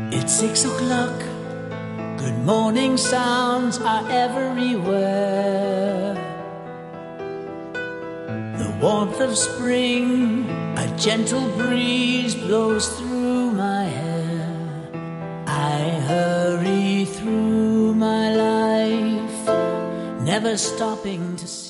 It's 6 o'clock, good morning sounds are everywhere. The warmth of spring, a gentle breeze blows through my hair. I hurry through my life, never stopping to